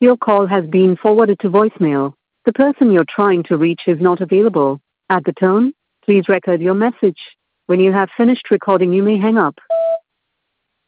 Your call has been forwarded to voicemail. The person you're trying to reach is not available. At the tone, please record your message. When you have finished recording, you may hang up.